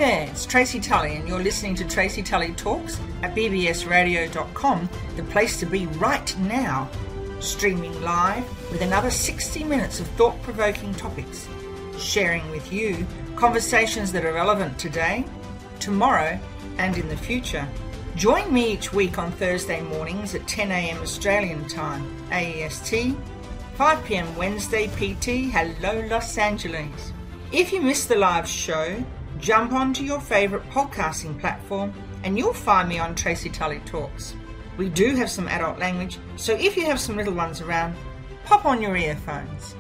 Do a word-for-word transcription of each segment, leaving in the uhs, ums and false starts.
there, it's Tracy Tully and you're listening to Tracy Tully Talks at b b s radio dot com, the place to be right now. Streaming live with another sixty minutes of thought-provoking topics, sharing with you conversations that are relevant today, tomorrow and in the future. Join me each week on Thursday mornings at ten a.m. Australian time, A E S T, five p.m. Wednesday P T. Hello, Los Angeles. If you missed the live show, jump onto your favourite podcasting platform and you'll find me on Tracy Tully Talks. We do have some adult language, so if you have some little ones around, pop on your earphones.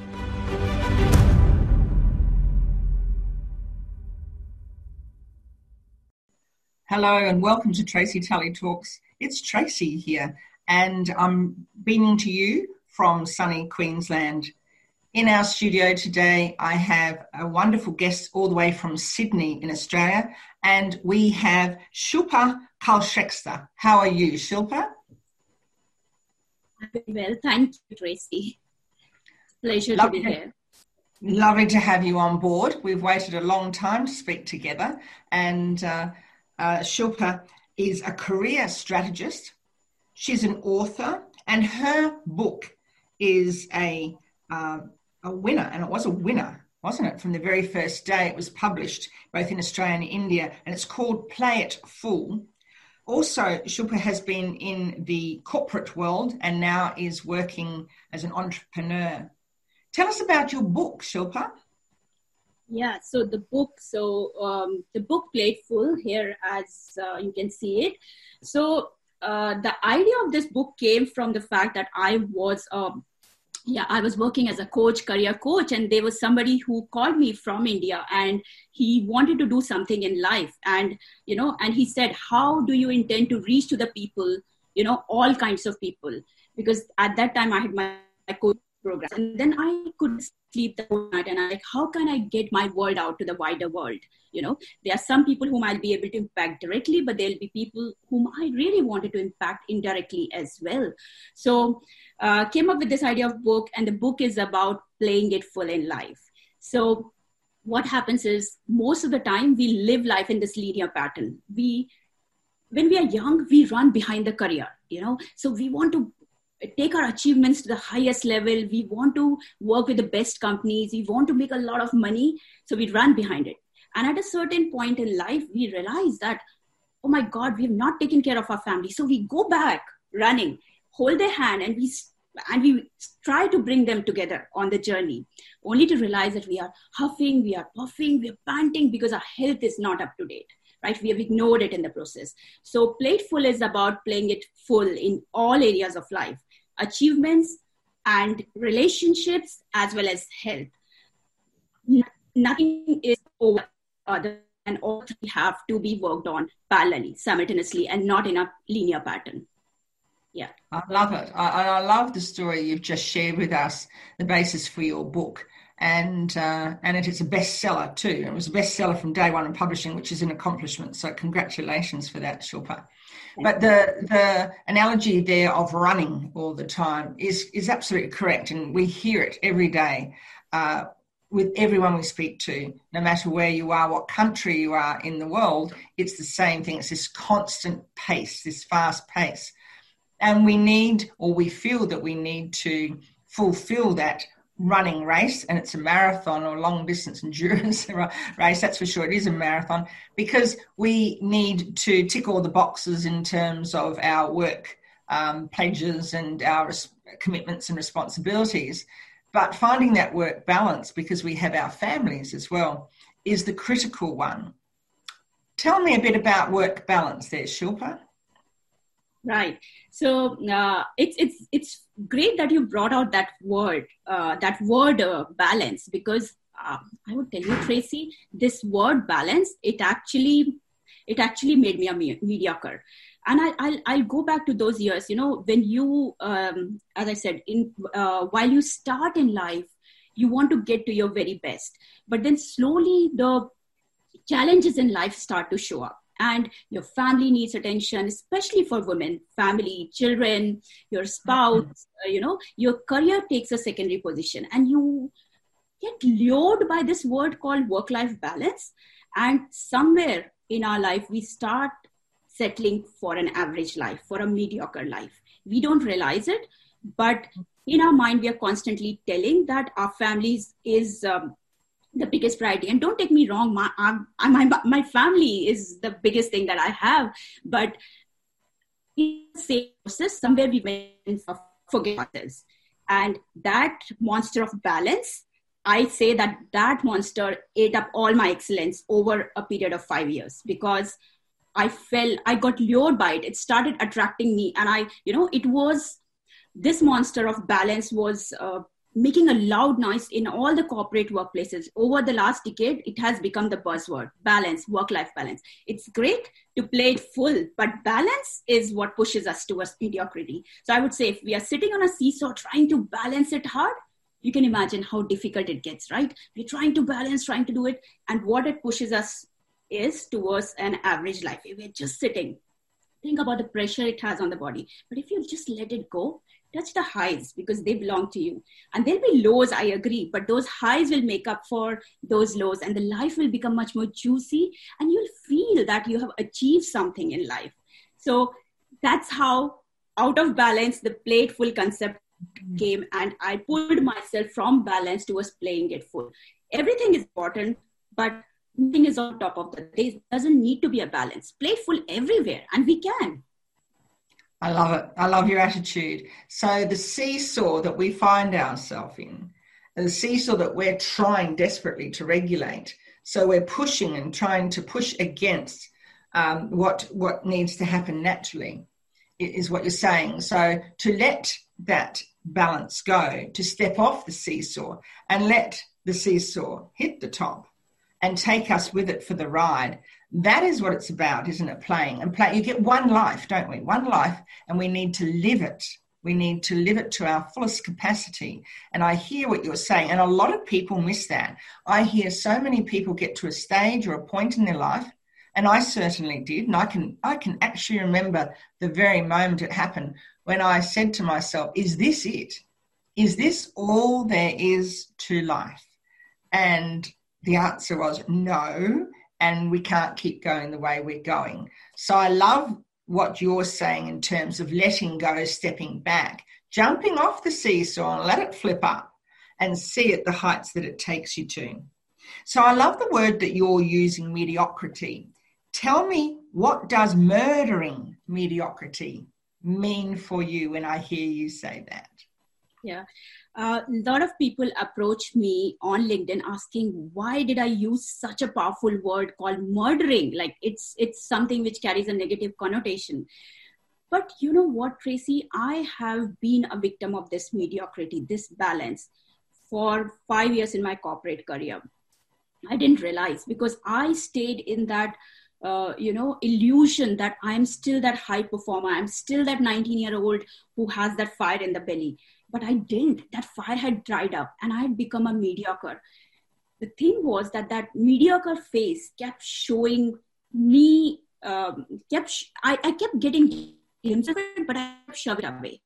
Hello and welcome to Tracy Tully Talks. It's Tracy here and I'm beaming to you from sunny Queensland. In our studio today, I have a wonderful guest all the way from Sydney in Australia, and we have Shilpa Kalsheksa. How are you, Shilpa? Very well, thank you, Tracy. Pleasure Lovely to be here. Lovely to have you on board. We've waited a long time to speak together, and uh, uh, Shilpa is a career strategist. She's an author, and her book is a uh, a winner, and it was a winner, wasn't it? From the very first day it was published, both in Australia and India, and it's called Play It Full. Also, Shilpa has been in the corporate world and now is working as an entrepreneur. Tell us about your book, Shilpa. Yeah, so the book, so um, the book Play It Full here, as uh, you can see it. So uh, the idea of this book came from the fact that I was um, Yeah, I was working as a coach, career coach, and there was somebody who called me from India and he wanted to do something in life. And, you know, and he said, how do you intend to reach to the people, you know, all kinds of people? Because at that time I had my, my coach program, and then I couldn't sleep the whole night. And I'm like, how can I get my word out to the wider world? You know, there are some people whom I'll be able to impact directly, but there'll be people whom I really wanted to impact indirectly as well. So uh, came up with this idea of book, and the book is about playing it full in life. So what happens is most of the time we live life in this linear pattern. We, when we are young, we run behind the career, you know, so we want to take our achievements to the highest level. We want to work with the best companies. We want to make a lot of money. So we run behind it. And at a certain point in life, we realize that, oh my God, we have not taken care of our family. So we go back running, hold their hand, and we and we try to bring them together on the journey, only to realize that we are huffing, we are puffing, we are panting because our health is not up to date, right? We have ignored it in the process. So Play It Full is about playing it full in all areas of life, achievements and relationships, as well as health. Nothing is over other, and all three have to be worked on parallelly, simultaneously, and not in a linear pattern. Yeah. I love it. I, I love the story you've just shared with us, the basis for your book. And uh, and it is a bestseller too. It was a bestseller from day one in publishing, which is an accomplishment. So congratulations for that, Shilpa. But the the analogy there of running all the time is, is absolutely correct. And we hear it every day uh, with everyone we speak to, no matter where you are, what country you are in the world. It's the same thing. It's this constant pace, this fast pace. And we need, or we feel that we need to fulfill that running race, and it's a marathon or long distance endurance race, that's for sure. It is a marathon, because we need to tick all the boxes in terms of our work um, pledges and our res- commitments and responsibilities. But finding that work balance, because we have our families as well, is the critical one. Tell me a bit about work balance there, Shilpa. Right. So uh, it's it's it's great that you brought out that word, uh, that word uh, balance, because uh, I would tell you, Tracy, this word balance, it actually it actually made me a me- mediocre. And I, I'll, I'll go back to those years, you know, when you, um, as I said, in uh, while you start in life, you want to get to your very best. But then slowly the challenges in life start to show up. And your family needs attention, especially for women, family, children, your spouse, mm-hmm. uh, you know, your career takes a secondary position, and you get lured by this word called work-life balance. And somewhere in our life, we start settling for an average life, for a mediocre life. We don't realize it, but in our mind, we are constantly telling that our families is um, the biggest priority. And don't take me wrong, my, my, my family is the biggest thing that I have, but in the same process, somewhere we went for forget ourselves. And that monster of balance, I say that that monster ate up all my excellence over a period of five years because I fell, I got lured by it. It started attracting me. And I, you know, it was, this monster of balance was uh, making a loud noise in all the corporate workplaces. Over the last decade, it has become the buzzword, balance, work-life balance. It's great to play it full, but balance is what pushes us towards mediocrity. So I would say if we are sitting on a seesaw trying to balance it hard, you can imagine how difficult it gets, right? We're trying to balance, trying to do it. And what it pushes us is towards an average life. If we're just sitting, think about the pressure it has on the body. But if you just let it go, touch the highs because they belong to you. And there'll be lows, I agree, but those highs will make up for those lows and the life will become much more juicy and you'll feel that you have achieved something in life. So that's how out of balance, the play it full concept came, and I pulled myself from balance towards playing it full. Everything is important, but nothing is on top of that. There doesn't need to be a balance. Play it full everywhere, and we can. I love it. I love your attitude. So the seesaw that we find ourselves in, the seesaw that we're trying desperately to regulate. So we're pushing and trying to push against um, what what needs to happen naturally, is what you're saying. So to let that balance go, to step off the seesaw and let the seesaw hit the top and take us with it for the ride. That is what it's about, isn't it? Playing and play. You get one life, don't we? One life, and we need to live it. We need to live it to our fullest capacity. And I hear what you're saying, and a lot of people miss that. I hear so many people get to a stage or a point in their life, and I certainly did, and I can I can actually remember the very moment it happened when I said to myself, is this it? Is this all there is to life? And the answer was no, and we can't keep going the way we're going. So I love what you're saying in terms of letting go, stepping back, jumping off the seesaw and let it flip up and see at the heights that it takes you to. So I love the word that you're using, mediocrity. Tell me, what does murdering mediocrity mean for you when I hear you say that? Yeah. Uh, a lot of people approach me on LinkedIn asking, why did I use such a powerful word called murdering? Like it's it's something which carries a negative connotation. But you know what, Tracy? I have been a victim of this mediocrity, this balance for five years in my corporate career. I didn't realize because I stayed in that Uh, you know, illusion that I'm still that high performer. I'm still that nineteen year old who has that fire in the belly. But I didn't. That fire had dried up and I had become a mediocre. The thing was that that mediocre face kept showing me, um, kept, sh- I, I kept getting glimpses of it, but I kept shoving it away.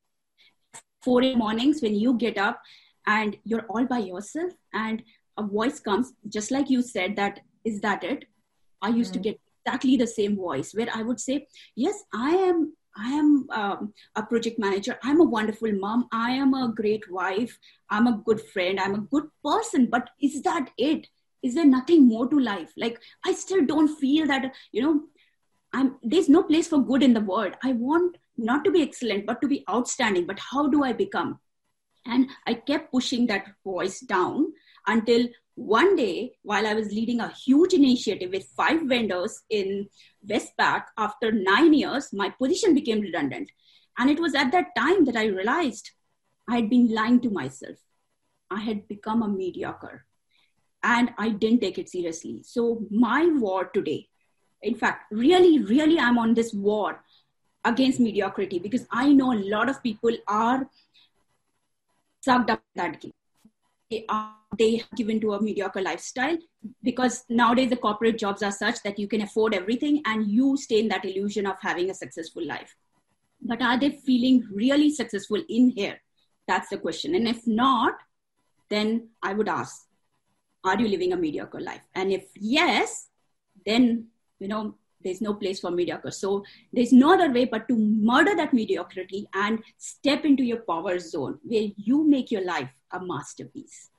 Four in the mornings when you get up and you're all by yourself and a voice comes, just like you said, that, is that it? I used mm-hmm. to get exactly the same voice where I would say, yes, I am, I am um, a project manager. I'm a wonderful mom. I am a great wife. I'm a good friend. I'm a good person. But is that it? Is there nothing more to life? Like, I still don't feel that, you know, I'm, there's no place for good in the world. I want not to be excellent, but to be outstanding. But how do I become? And I kept pushing that voice down until one day, while I was leading a huge initiative with five vendors in Westpac, after nine years, my position became redundant. And it was at that time that I realized I had been lying to myself. I had become a mediocre and I didn't take it seriously. So my war today, in fact, really, really, I'm on this war against mediocrity because I know a lot of people are sucked up in that game. They are they have given to a mediocre lifestyle because nowadays the corporate jobs are such that you can afford everything and you stay in that illusion of having a successful life. But are they feeling really successful in here? That's the question. And if not, then I would ask, are you living a mediocre life? And if yes, then, you know, there's no place for mediocre. So there's no other way but to murder that mediocrity and step into your power zone where you make your life a masterpiece.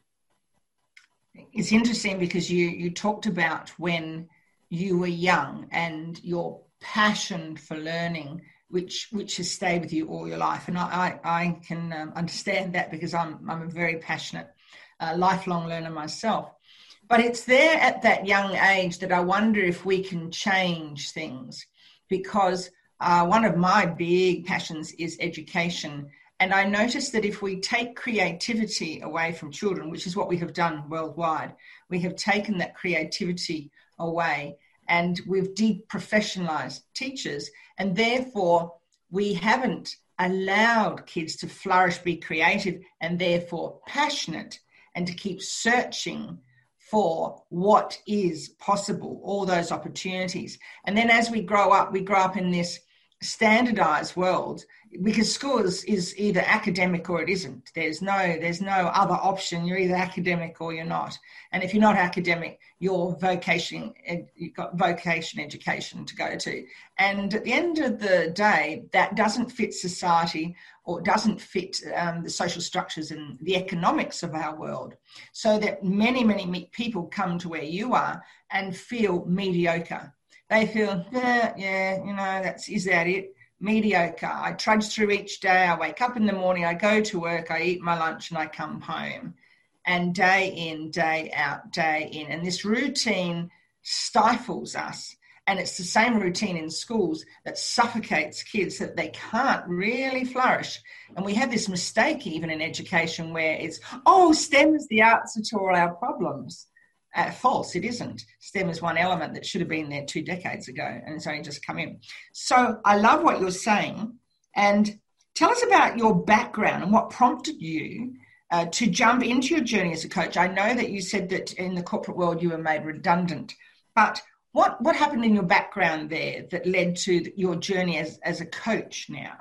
It's interesting because you, you talked about when you were young and your passion for learning, which which has stayed with you all your life. And I, I, I can um, understand that because I'm, I'm a very passionate, uh, lifelong learner myself. But it's there at that young age that I wonder if we can change things, because uh, one of my big passions is education. And I noticed that if we take creativity away from children, which is what we have done worldwide, we have taken that creativity away and we've deprofessionalized teachers, and therefore we haven't allowed kids to flourish, be creative, and therefore passionate, and to keep searching for what is possible, all those opportunities. And then as we grow up, we grow up in this standardized world, because school is, is either academic or it isn't. There's no there's no other option. You're either academic or you're not. And if you're not academic, you're vocation, you've got vocation education to go to. And at the end of the day, that doesn't fit society or doesn't fit um, the social structures and the economics of our world. So that many, many people come to where you are and feel mediocre. They feel, yeah, yeah, you know, that's, is that it? Mediocre. I trudge through each day. I wake up in the morning, I go to work, I eat my lunch and I come home. And day in, day out, day in. And this routine stifles us. And it's the same routine in schools that suffocates kids, that they can't really flourish. And we have this mistake even in education where it's, oh, STEM is the answer to all our problems. Uh, false, it isn't. STEM is one element that should have been there two decades ago and it's only just come in. So I love what you're saying. And tell us about your background and what prompted you uh, to jump into your journey as a coach. I know that you said that in the corporate world you were made redundant, but what, what happened in your background there that led to your journey as, as a coach now?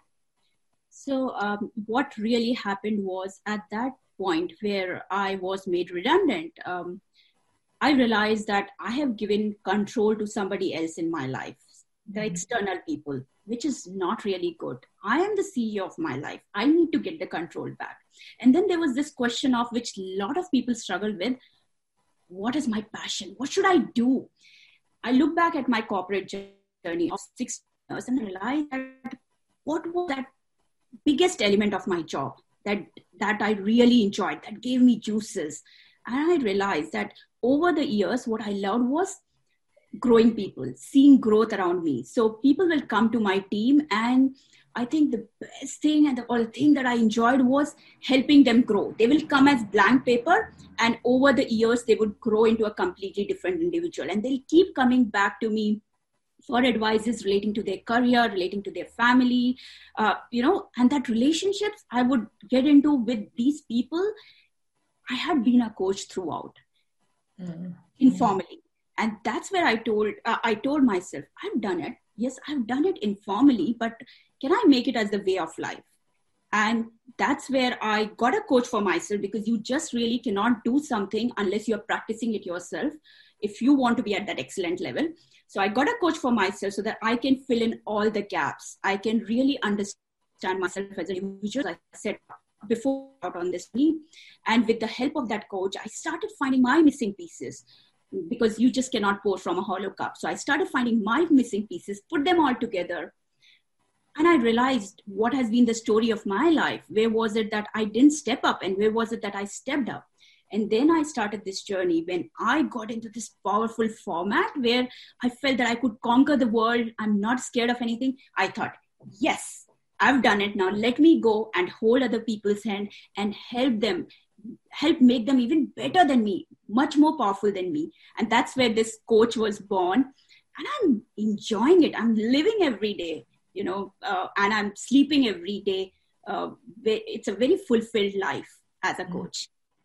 So um, what really happened was at that point where I was made redundant, um, I realized that I have given control to somebody else in my life, the mm-hmm. external people, which is not really good. I am the C E O of my life. I need to get the control back. And then there was this question of which a lot of people struggle with. What is my passion? What should I do? I look back at my corporate journey of six years and realized that what was that biggest element of my job that, that I really enjoyed, that gave me juices. And I realized that over the years, what I loved was growing people, seeing growth around me. So people will come to my team, and I think the best thing and the all thing that I enjoyed was helping them grow. They will come as blank paper, and over the years, they would grow into a completely different individual. And they'll keep coming back to me for advices relating to their career, relating to their family, uh, you know, and that relationships I would get into with these people. I had been a coach throughout, mm-hmm. informally. And that's where I told, uh, I told myself, I've done it. Yes, I've done it informally, but can I make it as the way of life? And that's where I got a coach for myself, because you just really cannot do something unless you're practicing it yourself if you want to be at that excellent level. So I got a coach for myself so that I can fill in all the gaps. I can really understand myself as an individual. Like I said before, out on this team. And with the help of that coach, I started finding my missing pieces, because you just cannot pour from a hollow cup. So I started finding my missing pieces, put them all together. And I realized what has been the story of my life. Where was it that I didn't step up, and where was it that I stepped up? And then I started this journey when I got into this powerful format where I felt that I could conquer the world. I'm not scared of anything. I thought, yes, I've done it. Now let me go and hold other people's hand and help them, help make them even better than me, much more powerful than me. And that's where this coach was born. And I'm enjoying it. I'm living every day, you know, uh, and I'm sleeping every day. Uh, it's a very fulfilled life as a coach.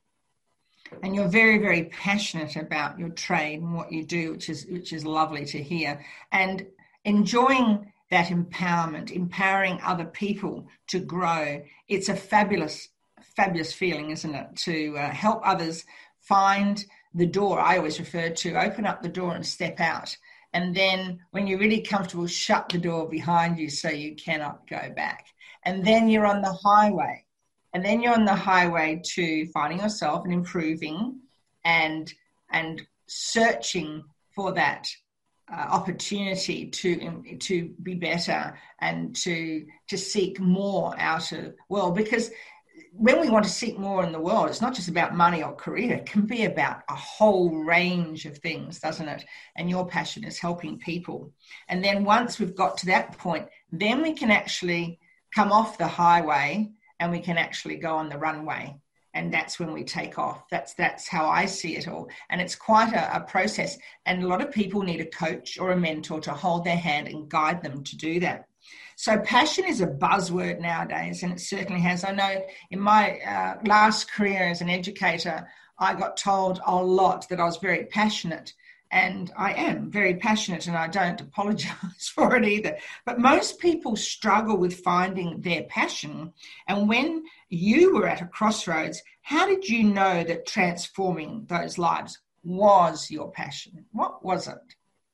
And you're very, very passionate about your trade and what you do, which is which is lovely to hear. And enjoying that empowerment, empowering other people to grow. It's a fabulous, fabulous feeling, isn't it? To uh, help others find the door, I always refer to, open up the door and step out. And then when you're really comfortable, shut the door behind you so you cannot go back. And then you're on the highway. And then you're on the highway to finding yourself and improving and, and searching for that uh, opportunity to, to be better and to, to seek more out of, well, because when we want to seek more in the world, it's not just about money or career. It can be about a whole range of things, doesn't it? And your passion is helping people. And then once we've got to that point, then we can actually come off the highway and we can actually go on the runway. And that's when we take off. That's that's how I see it all. And it's quite a, a process. And a lot of people need a coach or a mentor to hold their hand and guide them to do that. So passion is a buzzword nowadays, and it certainly has. I know in my uh, last career as an educator, I got told a lot that I was very passionate, and I am very passionate, and I don't apologize for it either. But most people struggle with finding their passion. And when you were at a crossroads, how did you know that transforming those lives was your passion? What was it?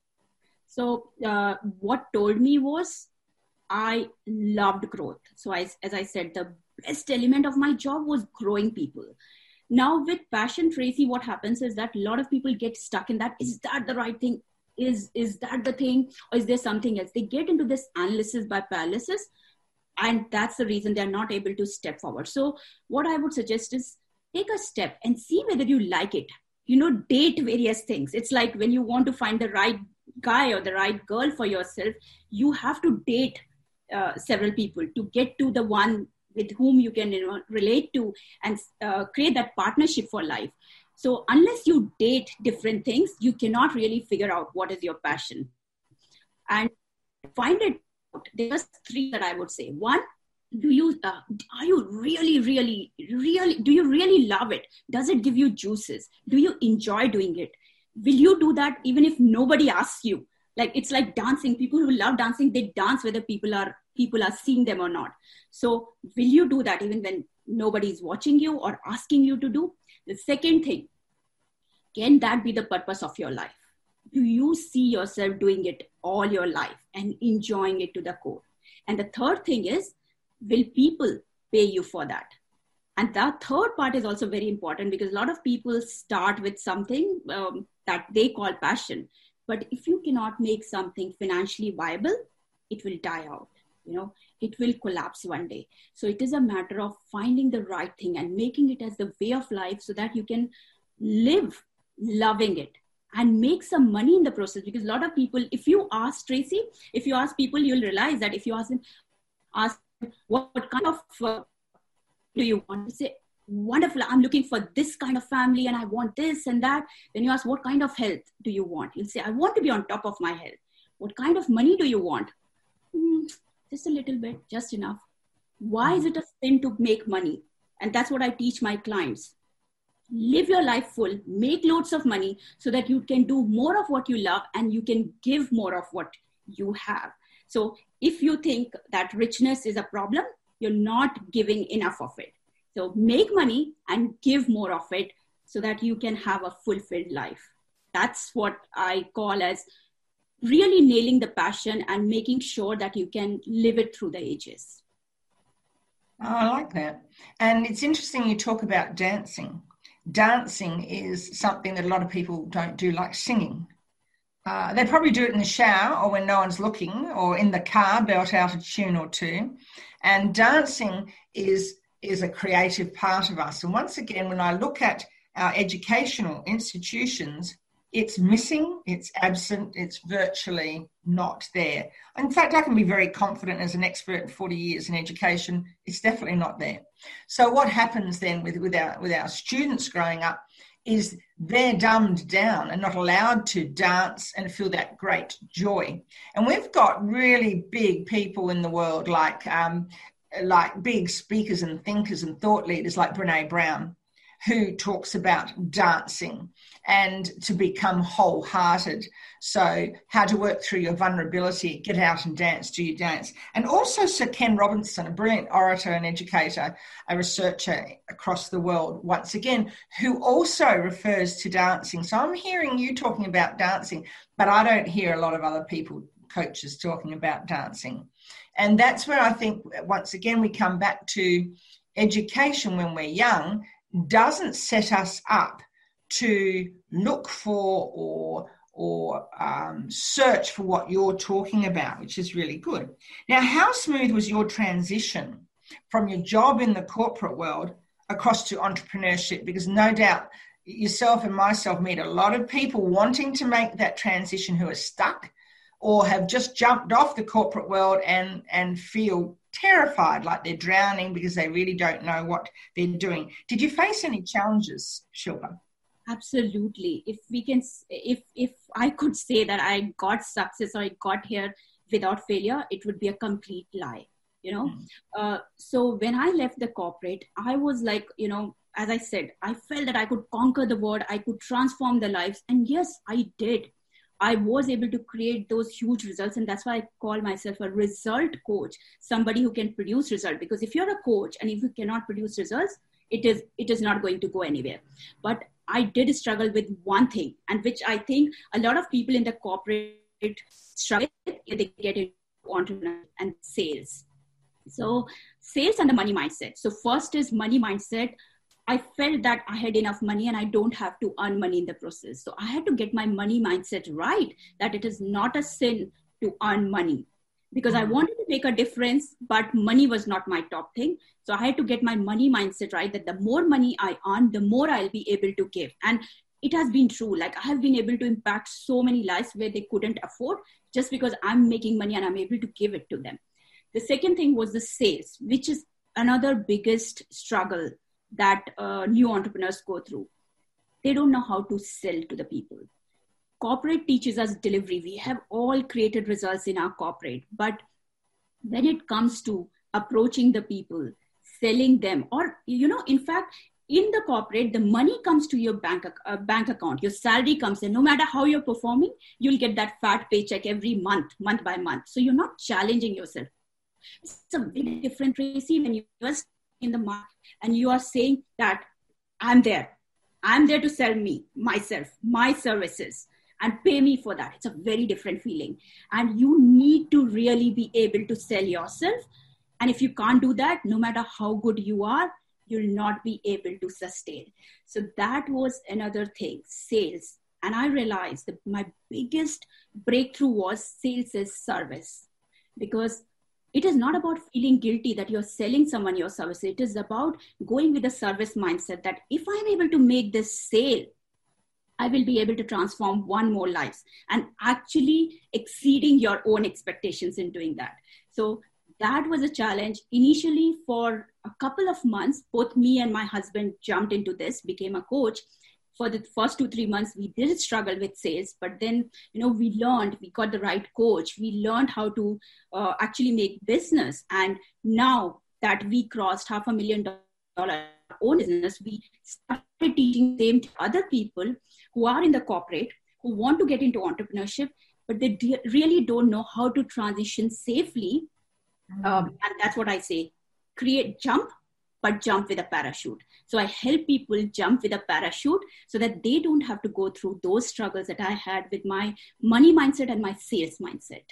So uh, what told me was, I loved growth. So I, as I said, the best element of my job was growing people. Now with passion, Tracy, what happens is that a lot of people get stuck in that. Is that the right thing? Is, is that the thing? Or is there something else? They get into this analysis by paralysis. And that's the reason they're not able to step forward. So what I would suggest is take a step and see whether you like it. You know, date various things. It's like when you want to find the right guy or the right girl for yourself, you have to date Uh, several people to get to the one with whom you can, you know, relate to and uh, create that partnership for life. So unless you date different things, you cannot really figure out what is your passion. And find it out. There's three that I would say. One, do you, uh, are you really, really, really, do you really love it? Does it give you juices? Do you enjoy doing it? Will you do that even if nobody asks you? Like, it's like dancing. People who love dancing, they dance whether people are people are seeing them or not. So will you do that even when nobody is watching you or asking you to do? The second thing, can that be the purpose of your life? Do you see yourself doing it all your life and enjoying it to the core? And the third thing is, will people pay you for that? And that third part is also very important, because a lot of people start with something um, that they call passion. But if you cannot make something financially viable, it will die out. You know, it will collapse one day. So it is a matter of finding the right thing and making it as the way of life so that you can live loving it and make some money in the process. Because a lot of people, if you ask Tracy, if you ask people, you'll realize that if you ask them, ask what, what kind of uh, do you want to say, wonderful, I'm looking for this kind of family and I want this and that. Then you ask, what kind of health do you want? You'll say, I want to be on top of my health. What kind of money do you want? Hmm, just a little bit, just enough. Why is it a sin to make money? And that's what I teach my clients. Live your life full, make loads of money so that you can do more of what you love and you can give more of what you have. So if you think that richness is a problem, you're not giving enough of it. So make money and give more of it so that you can have a fulfilled life. That's what I call as really nailing the passion and making sure that you can live it through the ages. Oh, I like that. And it's interesting you talk about dancing. Dancing is something that a lot of people don't do, like singing. Uh, they probably do it in the shower or when no one's looking, or in the car, belt out a tune or two. And dancing is is a creative part of us. And once again, when I look at our educational institutions, it's missing, it's absent, it's virtually not there. In fact, I can be very confident as an expert in forty years in education, it's definitely not there. So what happens then with, with, our, with our students growing up is they're dumbed down and not allowed to dance and feel that great joy. And we've got really big people in the world like um, like big speakers and thinkers and thought leaders like Brene Brown, who talks about dancing and to become wholehearted. So how to work through your vulnerability, get out and dance, do your dance. And also Sir Ken Robinson, a brilliant orator and educator, a researcher across the world, once again, who also refers to dancing. So I'm hearing you talking about dancing, but I don't hear a lot of other people, coaches, talking about dancing. And that's where I think, once again, we come back to education when we're young doesn't set us up to look for or or um, search for what you're talking about, which is really good. Now, how smooth was your transition from your job in the corporate world across to entrepreneurship? Because no doubt yourself and myself meet a lot of people wanting to make that transition who are stuck or have just jumped off the corporate world and, and feel terrified, like they're drowning because they really don't know what they're doing. Did you face any challenges, Shilpa? Absolutely. If we can, if if I could say that I got success or I got here without failure, it would be a complete lie, you know. Mm. Uh, so when I left the corporate, I was like, you know, as I said, I felt that I could conquer the world, I could transform their lives. And yes, I did. I was able to create those huge results. And that's why I call myself a result coach, somebody who can produce results. Because if you're a coach and if you cannot produce results, it is it is not going to go anywhere. But I did struggle with one thing, and which I think a lot of people in the corporate struggle with, they get into entrepreneurship and sales. So sales and the money mindset. So first is money mindset. I felt that I had enough money and I don't have to earn money in the process. So I had to get my money mindset right, that it is not a sin to earn money, because I wanted to make a difference, but money was not my top thing. So I had to get my money mindset right, that the more money I earn, the more I'll be able to give. And it has been true. Like I have been able to impact so many lives where they couldn't afford, just because I'm making money and I'm able to give it to them. The second thing was the sales, which is another biggest struggle that uh, new entrepreneurs go through. They don't know how to sell to the people. Corporate teaches us delivery. We have all created results in our corporate, but when it comes to approaching the people, selling them, or, you know, in fact, in the corporate, the money comes to your bank, uh, bank account, your salary comes in. No matter how you're performing, you'll get that fat paycheck every month, month by month. So you're not challenging yourself. It's a very different receive when you're in the market and you are saying that I'm there. I'm there to sell me, myself, my services, and pay me for that. It's a very different feeling. And you need to really be able to sell yourself. And if you can't do that, no matter how good you are, you'll not be able to sustain. So that was another thing, sales. And I realized that my biggest breakthrough was sales as service, because it is not about feeling guilty that you're selling someone your service. It is about going with a service mindset that if I'm able to make this sale, I will be able to transform one more lives, and actually exceeding your own expectations in doing that. So that was a challenge. Initially, for a couple of months, both me and my husband jumped into this, became a coach. For the first two, three months, we did struggle with sales, but then, you know, we learned, we got the right coach. We learned how to uh, actually make business. And now that we crossed half a million dollar own business, we started teaching them to other people who are in the corporate, who want to get into entrepreneurship, but they de- really don't know how to transition safely. Mm-hmm. Um, and that's what I say, create jump, but jump with a parachute. So I help people jump with a parachute so that they don't have to go through those struggles that I had with my money mindset and my sales mindset.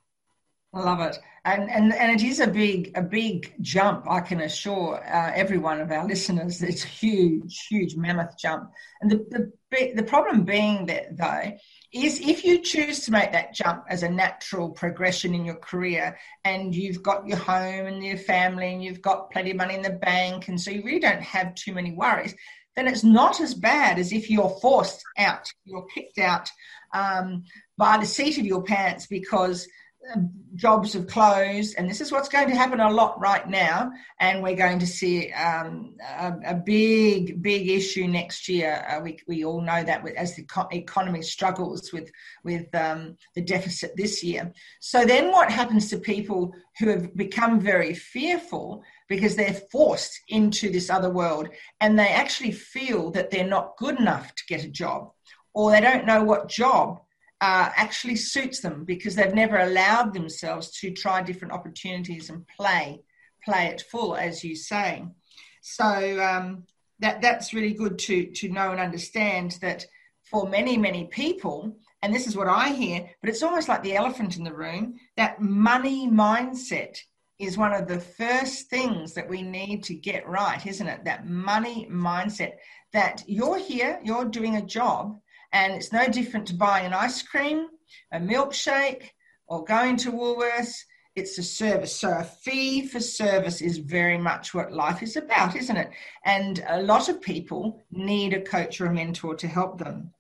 I love it. And, and and it is a big, a big jump, I can assure uh, every one of our listeners. It's a huge, huge mammoth jump. And the, the, the problem being that, though, is if you choose to make that jump as a natural progression in your career, and you've got your home and your family and you've got plenty of money in the bank, and so you really don't have too many worries, then it's not as bad as if you're forced out, you're kicked out um, by the seat of your pants because jobs have closed, and this is what's going to happen a lot right now, and we're going to see um, a, a big, big issue next year. Uh, we we all know that as the economy struggles with with um, the deficit this year. So then, what happens to people who have become very fearful because they're forced into this other world and they actually feel that they're not good enough to get a job, or they don't know what job uh, actually suits them because they've never allowed themselves to try different opportunities and play, play it full, as you say. So um, that that's really good to, to know and understand that for many, many people, and this is what I hear, but it's almost like the elephant in the room, that money mindset is one of the first things that we need to get right, isn't it? That money mindset, that you're here, you're doing a job, and it's no different to buying an ice cream, a milkshake, or going to Woolworths. It's a service. So a fee for service is very much what life is about, isn't it? And a lot of people need a coach or a mentor to help them.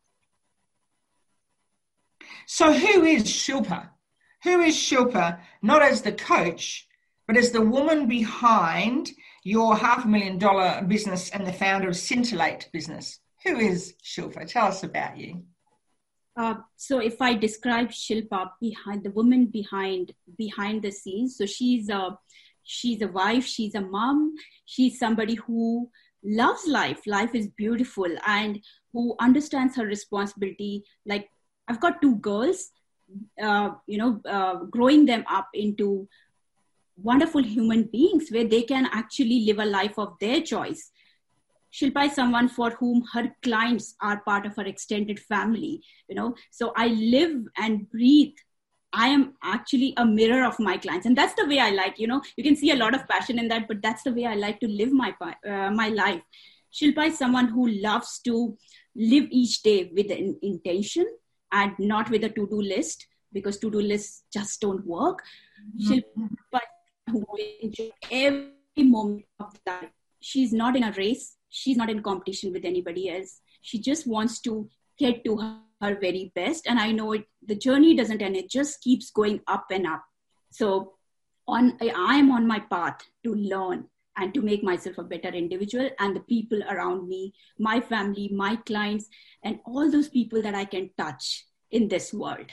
So who is Shilpa? Who is Shilpa, not as the coach, but as the woman behind your half a million dollar business and the founder of Scintillate business? Who is Shilpa? Tell us about you. Uh, so if I describe Shilpa, behind the woman behind behind the scenes, so she's a she's a wife, she's a mom, she's somebody who loves life. Life is beautiful, and who understands her responsibility. Like, I've got two girls, uh, you know, uh, growing them up into wonderful human beings where they can actually live a life of their choice. Shilpa is someone for whom her clients are part of her extended family, you know. So I live and breathe. I am actually a mirror of my clients. And that's the way I like, you know, you can see a lot of passion in that, but that's the way I like to live my, uh, my life. Shilpa is someone who loves to live each day with an intention and not with a to-do list, because to-do lists just don't work. Mm-hmm. Shilpa who enjoys every moment of life. She's not in a race. She's not in competition with anybody else. She just wants to get to her, her very best. And I know it, the journey doesn't end. It just keeps going up and up. So on, I am on my path to learn and to make myself a better individual, and the people around me, my family, my clients, and all those people that I can touch in this world.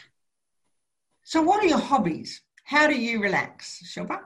So what are your hobbies? How do you relax, Shilpa?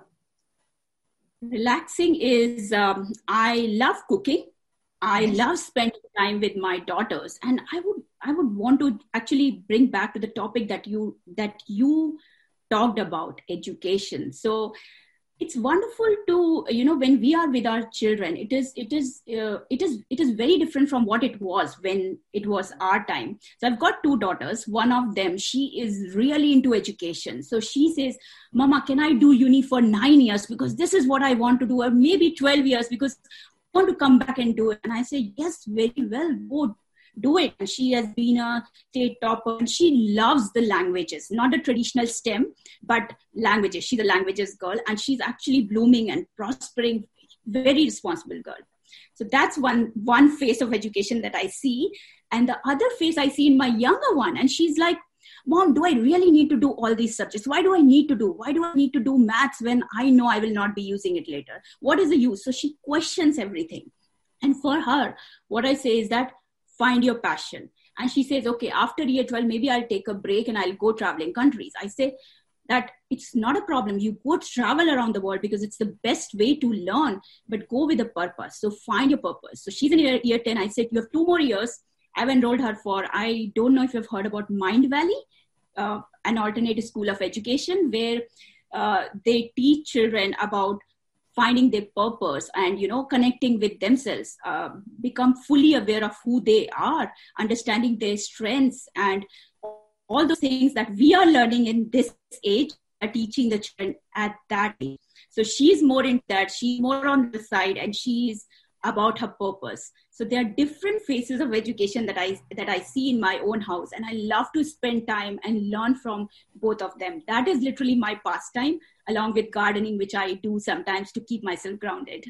Relaxing is, um, I love cooking. I yes. love spending time with my daughters, and I would I would want to actually bring back to the topic that you that you talked about, education. So it's wonderful to, you know, when we are with our children, it is it is uh, it is it is very different from what it was when it was our time. So I've got two daughters. One of them, she is really into education. So she says, "Mama, can I do uni for nine years because this is what I want to do, or maybe twelve years because I want to come back and do it?" And I say, "Yes, very well, go do it." And she has been a state topper, and she loves the languages, not the traditional STEM, but languages. She's a languages girl, and she's actually blooming and prospering, very responsible girl. So that's one, one phase of education that I see. And the other phase I see in my younger one, and she's like, "Mom, do I really need to do all these subjects? Why do I need to do? Why do I need to do maths when I know I will not be using it later? What is the use?" So she questions everything. And for her, what I say is that find your passion. And she says, "Okay, after year twelve, maybe I'll take a break and I'll go traveling countries." I say that it's not a problem. You go travel around the world because it's the best way to learn, but go with a purpose. So find your purpose. So she's in year, year ten. I said, "You have two more years." I've enrolled her for, I don't know if you've heard about Mind Valley, uh, an alternative school of education where uh, they teach children about finding their purpose and, you know, connecting with themselves, uh, become fully aware of who they are, understanding their strengths, and all those things that we are learning in this age are teaching the children at that age. So she's more in that, she's more on the side, and she's about her purpose. So there are different phases of education that I that I see in my own house, and I love to spend time and learn from both of them. That is literally my pastime, along with gardening, which I do sometimes to keep myself grounded.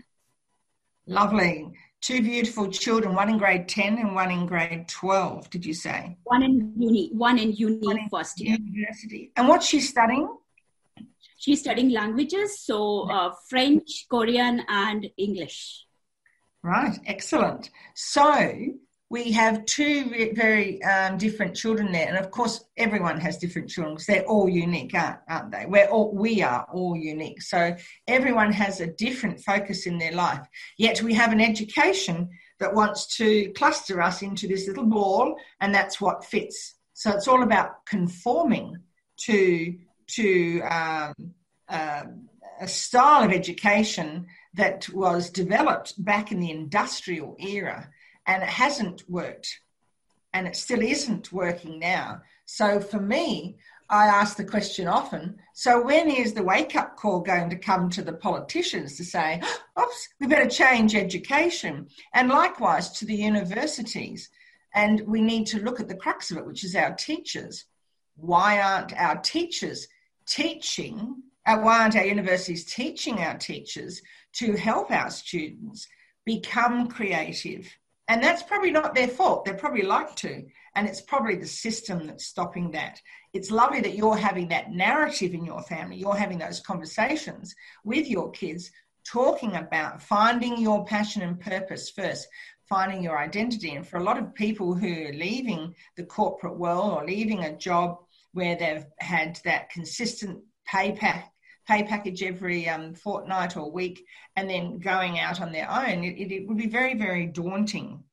Lovely. Two beautiful children, one in grade ten and one in grade twelve, did you say? One in uni, one in uni one in first year. University. And what's she studying? She's studying languages, so uh, French, Korean, and English. Right, excellent. So we have two very um, different children there. And of course, everyone has different children because they're all unique, aren't, aren't they? We're all, we are all unique. So everyone has a different focus in their life. Yet we have an education that wants to cluster us into this little ball, and that's what fits. So it's all about conforming to, to um, uh, a style of education that was developed back in the industrial era. And it hasn't worked, and it still isn't working now. So for me, I ask the question often, so when is the wake-up call going to come to the politicians to say, oops, we better change education? And likewise to the universities. And we need to look at the crux of it, which is our teachers. Why aren't our teachers teaching, uh, why aren't our universities teaching our teachers to help our students become creative? And that's probably not their fault. They'd probably like to. And it's probably the system that's stopping that. It's lovely that you're having that narrative in your family. You're having those conversations with your kids, talking about finding your passion and purpose first, finding your identity. And for a lot of people who are leaving the corporate world or leaving a job where they've had that consistent pay pack, pay package every um, fortnight or week, and then going out on their own, it, it would be very, very daunting.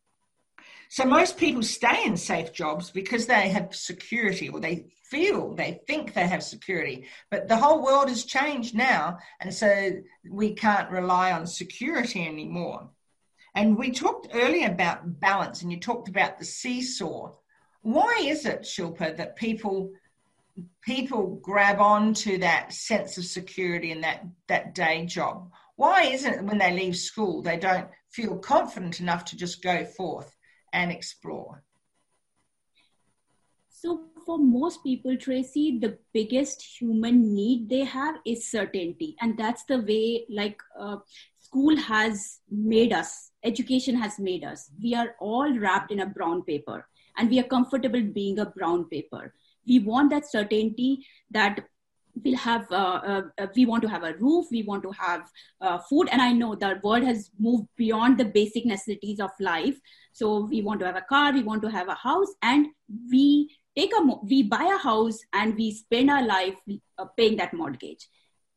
So most people stay in safe jobs because they have security, or they feel, they think they have security. But the whole world has changed now, and so we can't rely on security anymore. And we talked earlier about balance, and you talked about the seesaw. Why is it, Shilpa, that people... people grab on to that sense of security and that, that day job? Why isn't it when they leave school, they don't feel confident enough to just go forth and explore? So for most people, Tracy, the biggest human need they have is certainty. And that's the way, like, uh, school has made us, education has made us. We are all wrapped in a brown paper, and we are comfortable being a brown paper. We want that certainty that we'll have, uh, uh, we want to have a roof, we want to have uh, food. And I know the world has moved beyond the basic necessities of life. So we want to have a car, we want to have a house, and we take a, we buy a house and we spend our life uh, paying that mortgage.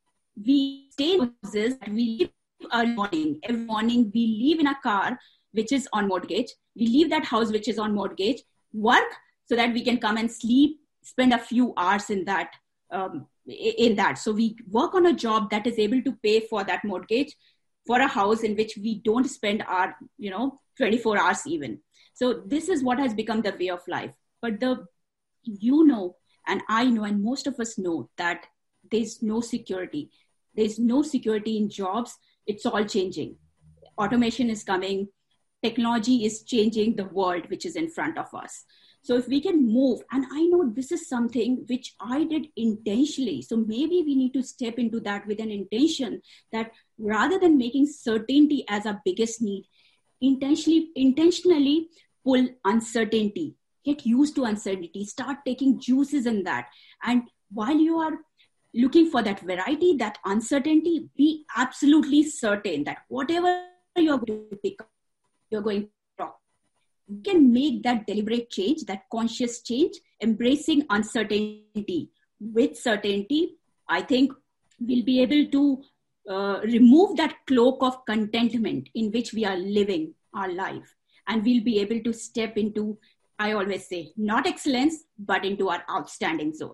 We stay in houses, we live early morning. Every morning we live in a car which is on mortgage. We leave that house which is on mortgage, work so that we can come and sleep, spend a few hours in that, um, in that. So we work on a job that is able to pay for that mortgage, for a house in which we don't spend our, you know, twenty-four hours even. So this is what has become the way of life. But the, you know, and I know, and most of us know that there's no security. There's no security in jobs. It's all changing. Automation is coming. Technology is changing the world which is in front of us. So if we can move, and I know this is something which I did intentionally. So maybe we need to step into that with an intention that rather than making certainty as our biggest need, intentionally, intentionally pull uncertainty, get used to uncertainty, start taking juices in that. And while you are looking for that variety, that uncertainty, be absolutely certain that whatever you're going to pick up, you're going to talk. You can make that deliberate change, that conscious change, embracing uncertainty. With certainty, I think we'll be able to uh, remove that cloak of contentment in which we are living our life. And we'll be able to step into, I always say, not excellence, but into our outstanding zone.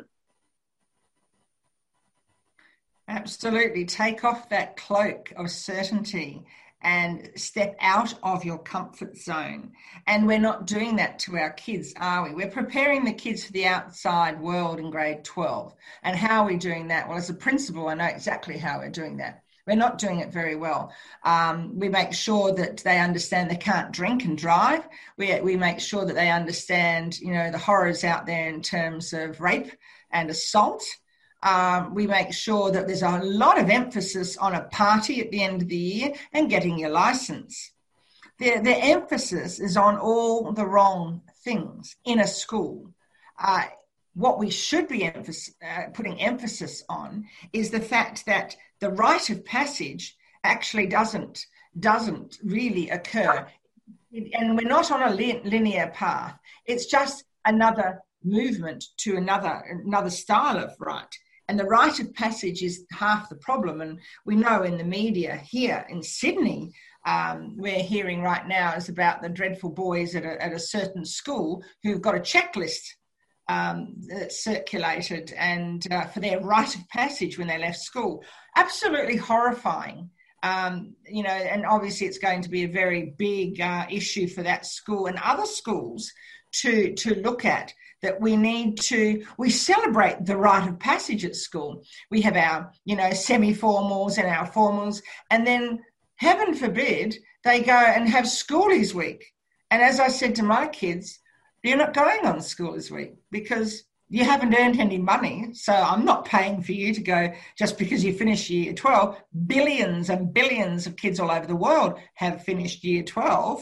Absolutely. Take off that cloak of certainty and step out of your comfort zone. And we're not doing that to our kids, are we? We're preparing the kids for the outside world in grade twelve. And how are we doing that? Well, as a principal, I know exactly how we're doing that. We're not doing it very well. Um, we make sure that they understand they can't drink and drive. We, we make sure that they understand, you know, the horrors out there in terms of rape and assault. Um, we make sure that there's a lot of emphasis on a party at the end of the year and getting your license. The, the emphasis is on all the wrong things in a school. Uh, what we should be emphasis, uh, putting emphasis on is the fact that the rite of passage actually doesn't, doesn't really occur. And we're not on a linear path. It's just another movement to another another style of rite. And the rite of passage is half the problem. And we know in the media here in Sydney, um, we're hearing right now is about the dreadful boys at a, at a certain school who've got a checklist um, that's circulated and uh, for their rite of passage when they left school. Absolutely horrifying. Um, you know, and obviously it's going to be a very big uh, issue for that school and other schools to to look at. That we need to, we celebrate the rite of passage at school. We have our, you know, semi-formals and our formals, and then heaven forbid they go and have schoolies week. And as I said to my kids, you're not going on schoolies week because you haven't earned any money. So I'm not paying for you to go just because you finished year twelve. Billions and billions of kids all over the world have finished year twelve.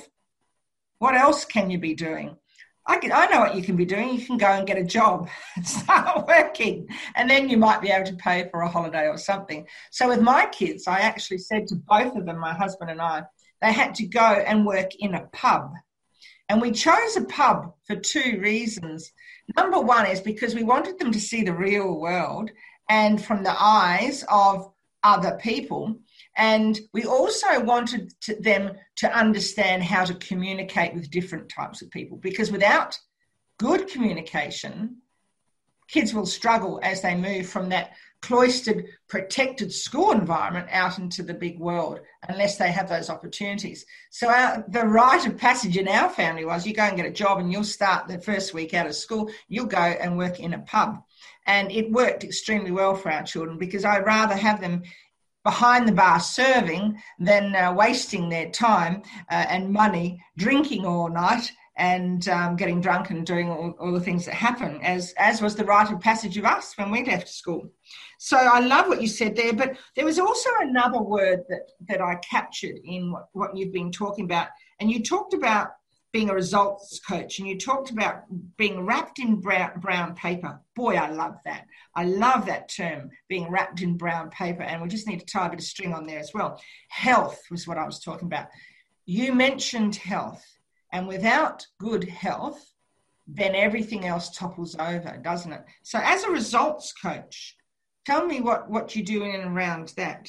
What else can you be doing? I, can, I know what you can be doing. You can go and get a job and start working, and then you might be able to pay for a holiday or something. So with my kids, I actually said to both of them, my husband and I, they had to go and work in a pub. And we chose a pub for two reasons. Number one is because we wanted them to see the real world and from the eyes of other people. And we also wanted to, them to understand how to communicate with different types of people, because without good communication, kids will struggle as they move from that cloistered, protected school environment out into the big world unless they have those opportunities. So our, the rite of passage in our family was you go and get a job and you'll start the first week out of school, you'll go and work in a pub. And it worked extremely well for our children because I'd rather have them behind the bar serving than uh, wasting their time uh, and money drinking all night and um, getting drunk and doing all, all the things that happen, as as was the rite of passage of us when we left school. So I love what you said there, but there was also another word that, that I captured in what, what you've been talking about, and you talked about being a results coach, and you talked about being wrapped in brown, brown paper. Boy, I love that. I love that term, being wrapped in brown paper, and we just need to tie a bit of string on there as well. Health was what I was talking about. You mentioned health, and without good health, then everything else topples over, doesn't it? So as a results coach, tell me what, what you do in and around that.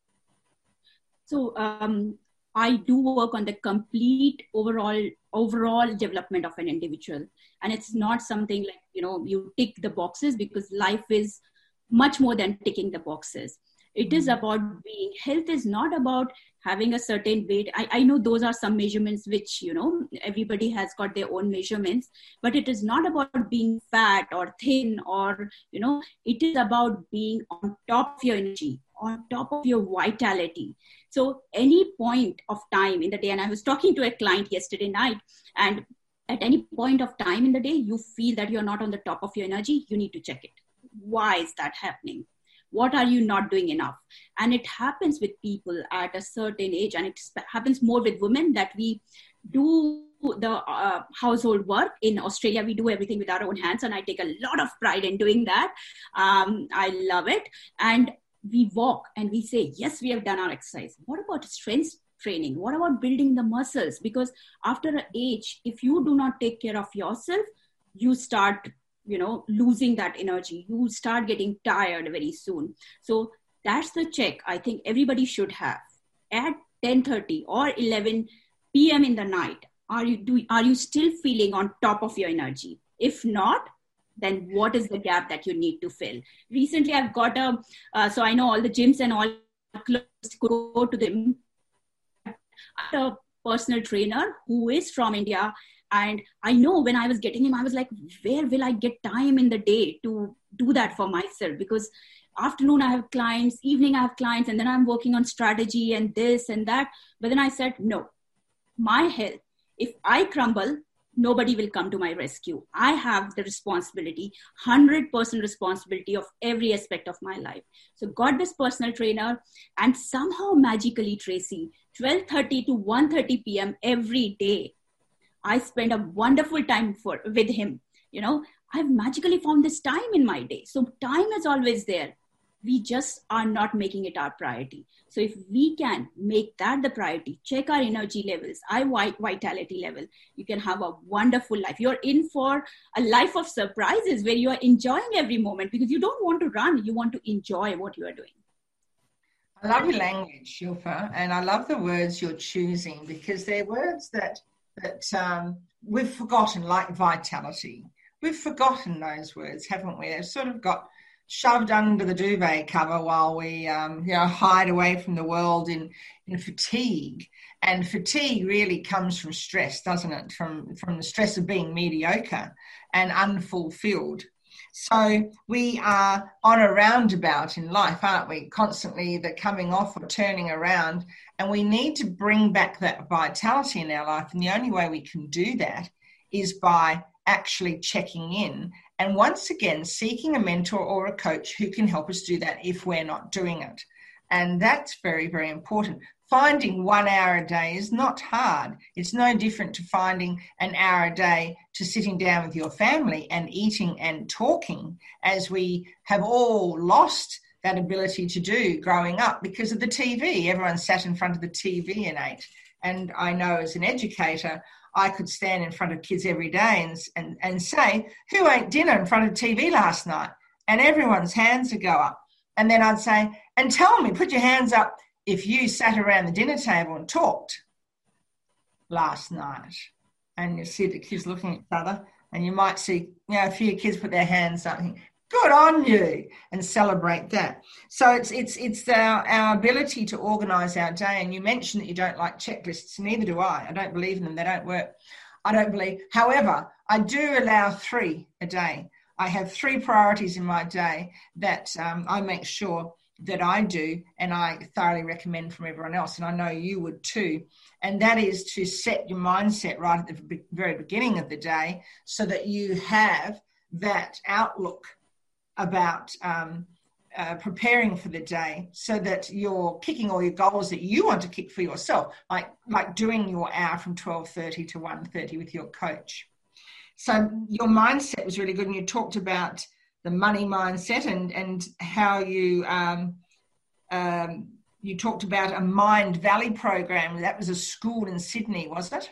So um, I do work on the complete overall overall development of an individual. And it's not something like, you know, you tick the boxes, because life is much more than ticking the boxes. It mm-hmm. is about being, health is not about having a certain weight. I, I know those are some measurements which, you know, everybody has got their own measurements, but it is not about being fat or thin or, you know, it is about being on top of your energy, on top of your vitality. So any point of time in the day, and I was talking to a client yesterday night, and at any point of time in the day, you feel that you're not on the top of your energy, you need to check it. Why is that happening? What are you not doing enough? And it happens with people at a certain age, and it happens more with women, that we do the uh, household work. In Australia, we do everything with our own hands, and I take a lot of pride in doing that. Um, I love it. And we walk and we say, yes, we have done our exercise. What about strength training? What about building the muscles? Because after an age, if you do not take care of yourself, you start, you know, losing that energy. You start getting tired very soon. So that's the check I think everybody should have. At ten thirty or eleven p.m. in the night, are you do, are you still feeling on top of your energy? If not, then what is the gap that you need to fill? Recently, I've got a, uh, so I know all the gyms and all closed, go to them. A personal trainer who is from India. And I know when I was getting him, I was like, where will I get time in the day to do that for myself? Because afternoon I have clients, evening I have clients, and then I'm working on strategy and this and that. But then I said, no, my health, if I crumble, nobody will come to my rescue. I have the responsibility, one hundred percent responsibility of every aspect of my life. So got this personal trainer, and somehow magically, Tracy, twelve thirty to one thirty p.m. every day, I spend a wonderful time for with him. You know, I've magically found this time in my day. So time is always there. we just are not making it our priority. So if we can make that the priority, check our energy levels, our vitality level, you can have a wonderful life. You're in for a life of surprises where you are enjoying every moment because you don't want to run. You want to enjoy what you are doing. I love your language, Shilpa, and I love the words you're choosing because they're words that, that um, we've forgotten, like vitality. We've forgotten those words, haven't we? They've sort of got shoved under the duvet cover while we um, you know, hide away from the world in, in fatigue. And fatigue really comes from stress, doesn't it? From, from the stress of being mediocre and unfulfilled. So we are on a roundabout in life, aren't we? Constantly either coming off or turning around. And we need to bring back that vitality in our life. And the only way we can do that is by actually checking in and once again seeking a mentor or a coach who can help us do that if we're not doing it. And that's very, very important. Finding one hour a day is not hard. It's no different to finding an hour a day to sitting down with your family and eating and talking, as we have all lost that ability to do growing up because of the T V. Everyone sat in front of the T V and ate. And I know as an educator, I could stand in front of kids every day and, and, and say, who ate dinner in front of T V last night? And everyone's hands would go up. And then I'd say, and tell me, put your hands up if you sat around the dinner table and talked last night. And you see the kids looking at each other, and you might see, you know, a few kids put their hands up and think, good on you, and celebrate that. So it's it's it's our, our ability to organise our day. And you mentioned that you don't like checklists. Neither do I. I don't believe in them. They don't work. I don't believe. However, I do allow three a day. I have three priorities in my day that um, I make sure that I do, and I thoroughly recommend from everyone else, and I know you would too. And that is to set your mindset right at the very beginning of the day so that you have that outlook about um, uh, preparing for the day, so that you're kicking all your goals that you want to kick for yourself, like like doing your hour from twelve thirty to one thirty with your coach. So your mindset was really good, and you talked about the money mindset and and how you um, um, you talked about a Mind Valley program. That was a school in Sydney, was it?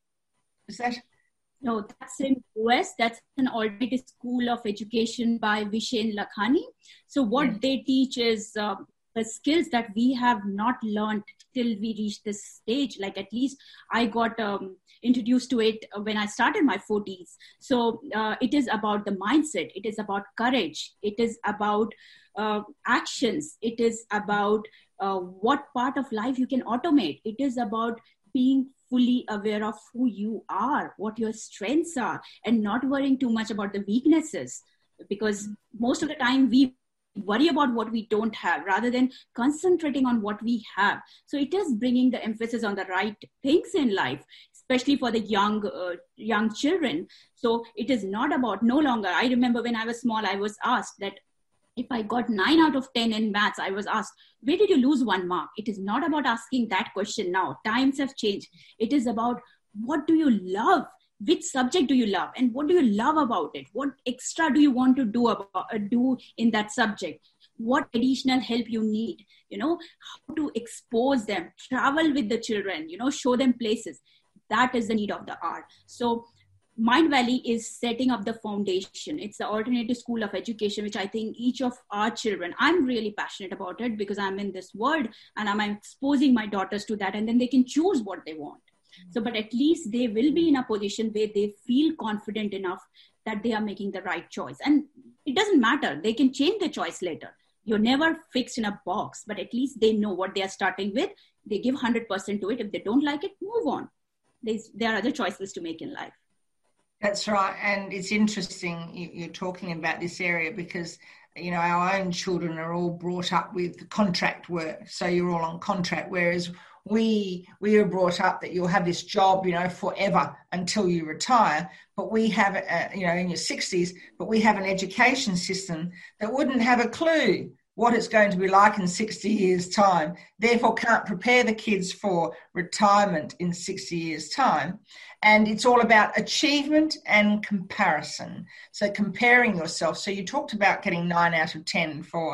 Is that? No, that's in U S. That's an alternative school of education by Vishen Lakhani. So what mm. they teach is uh, the skills that we have not learned till we reach this stage. Like at least I got um, introduced to it when I started my forties. So uh, it is about the mindset. It is about courage. It is about uh, actions. It is about uh, what part of life you can automate. It is about being fully aware of who you are, what your strengths are, and not worrying too much about the weaknesses. Because most of the time we worry about what we don't have rather than concentrating on what we have. So it is bringing the emphasis on the right things in life, especially for the young uh, young children. So it is not about no longer. I remember when I was small, I was asked that if I got nine out of ten in maths, I was asked, where did you lose one mark? It is not about asking that question now. Times have changed. It is about what do you love? Which subject do you love? And what do you love about it? What extra do you want to do about, uh, do in that subject? What additional help you need? You know, how to expose them, travel with the children, you know, show them places. That is the need of the hour. So Mind Valley is setting up the foundation. It's the alternative school of education, which I think each of our children, I'm really passionate about it because I'm in this world and I'm exposing my daughters to that, and then they can choose what they want. So, but at least they will be in a position where they feel confident enough that they are making the right choice. And it doesn't matter. They can change their choice later. You're never fixed in a box, but at least they know what they are starting with. They give one hundred percent to it. If they don't like it, move on. There's, there are other choices to make in life. That's right. And it's interesting you're talking about this area because, you know, our own children are all brought up with contract work. So you're all on contract, whereas we we are brought up that you'll have this job, you know, forever until you retire. But we have, a, you know, in your sixties, but we have an education system that wouldn't have a clue what it's going to be like in sixty years' time, therefore can't prepare the kids for retirement in sixty years' time. And it's all about achievement and comparison. So comparing yourself. So you talked about getting nine out of ten for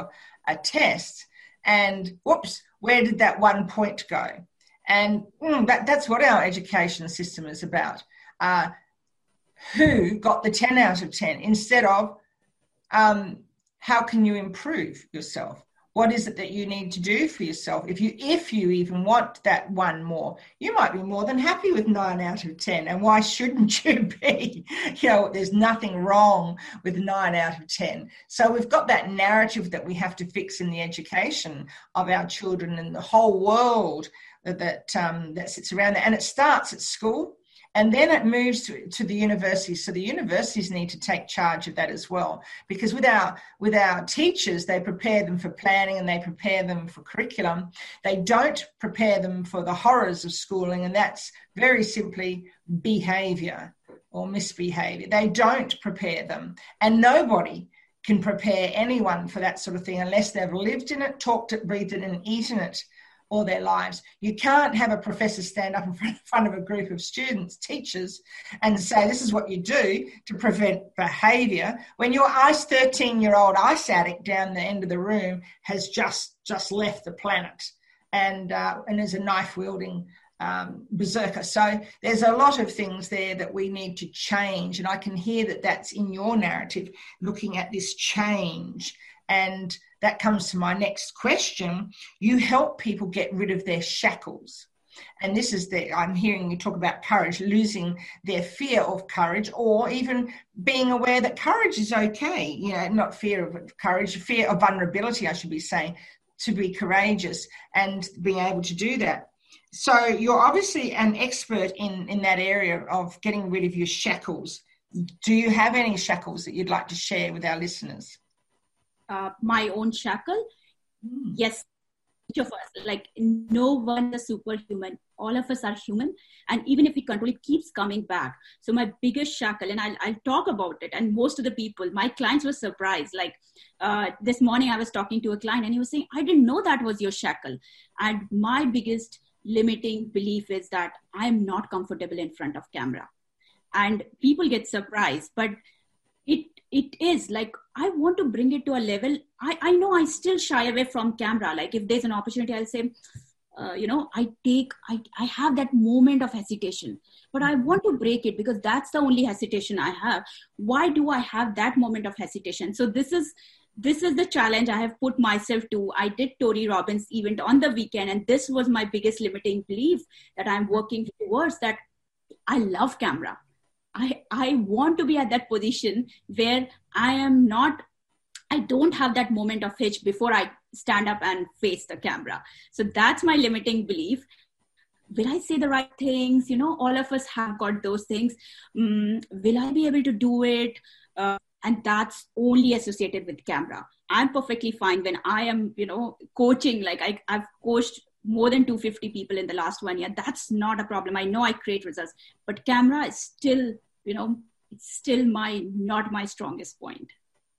a test and, whoops, where did that one point go? And mm, that, that's what our education system is about. Uh, who got the ten out of ten instead of um, how can you improve yourself? What is it that you need to do for yourself? If you if you even want that one more, you might be more than happy with nine out of ten. And why shouldn't you be? You know, there's nothing wrong with nine out of ten. So we've got that narrative that we have to fix in the education of our children and the whole world that that, um, that sits around there. And it starts at school. And then it moves to, to the universities. So the universities need to take charge of that as well, because with our with our teachers, they prepare them for planning and they prepare them for curriculum. They don't prepare them for the horrors of schooling, and that's very simply behaviour or misbehaviour. They don't prepare them, and nobody can prepare anyone for that sort of thing unless they've lived in it, talked it, breathed it, and eaten it all their lives. You can't have a professor stand up in front of a group of students, teachers, and say, this is what you do to prevent behaviour, when your thirteen-year-old ice addict down the end of the room has just, just left the planet and, uh, and is a knife-wielding um, berserker. So there's a lot of things there that we need to change, and I can hear that that's in your narrative, looking at this change. And that comes to my next question. You help people get rid of their shackles. And this is the, I'm hearing you talk about courage, losing their fear of courage, or even being aware that courage is okay. You know, not fear of courage, fear of vulnerability, I should be saying, to be courageous and being able to do that. So you're obviously an expert in, in that area of getting rid of your shackles. Do you have any shackles that you'd like to share with our listeners? Uh, my own shackle. Mm. Yes, each of us, like no one is superhuman. All of us are human. And even if we control, it keeps coming back. So my biggest shackle, and I'll, I'll talk about it. And most of the people, my clients were surprised. Like uh, this morning I was talking to a client and he was saying, I didn't know that was your shackle. And my biggest limiting belief is that I'm not comfortable in front of camera. And people get surprised, but it it is like, I want to bring it to a level. I, I know I still shy away from camera. Like if there's an opportunity, I'll say, uh, you know, I take, I, I have that moment of hesitation, but I want to break it because that's the only hesitation I have. Why do I have that moment of hesitation? So this is, this is the challenge I have put myself to. I did Tony Robbins event on the weekend, and this was my biggest limiting belief that I'm working towards, that I love camera. I, I want to be at that position where I am not, I don't have that moment of hitch before I stand up and face the camera. So that's my limiting belief. Will I say the right things? You know, all of us have got those things. Um, will I be able to do it? Uh, and that's only associated with camera. I'm perfectly fine when I am, you know, coaching, like I, I've coached more than two hundred fifty people in the last one year. That's not a problem. I know I create results, but camera is still, you know, it's still my, not my strongest point.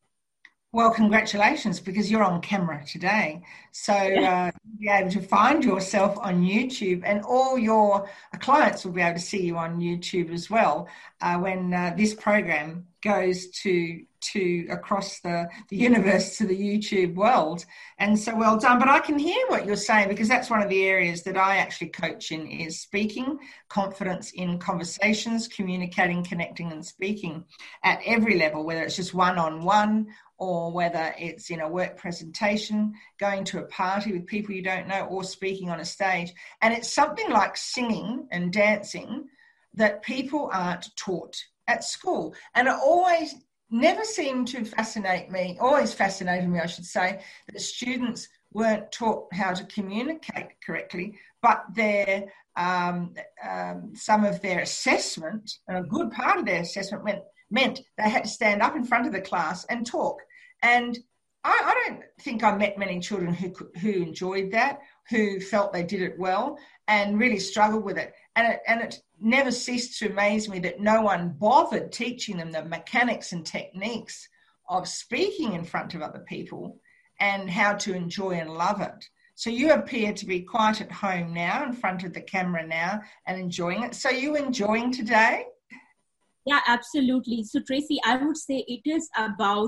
Well, congratulations, because you're on camera today. So uh, you'll be able to find yourself on YouTube, and all your clients will be able to see you on YouTube as well uh, when uh, this program goes to to across the, the universe to the YouTube world. And so well done. But I can hear what you're saying, because that's one of the areas that I actually coach in, is speaking, confidence in conversations, communicating, connecting and speaking at every level, whether it's just one-on-one or whether it's in a work presentation, going to a party with people you don't know, or speaking on a stage. And it's something like singing and dancing that people aren't taught at school. And it always never seemed to fascinate me, always fascinated me, I should say, that students weren't taught how to communicate correctly, but their um, um, some of their assessment, and a good part of their assessment meant, meant they had to stand up in front of the class and talk. And I, I don't think I met many children who who enjoyed that, who felt they did it well and really struggled with it. And it, and it never ceased to amaze me that no one bothered teaching them the mechanics and techniques of speaking in front of other people and how to enjoy and love it. So you appear to be quite at home now, in front of the camera now, and enjoying it. So you enjoying today? Yeah, absolutely. So Tracy, I would say it is about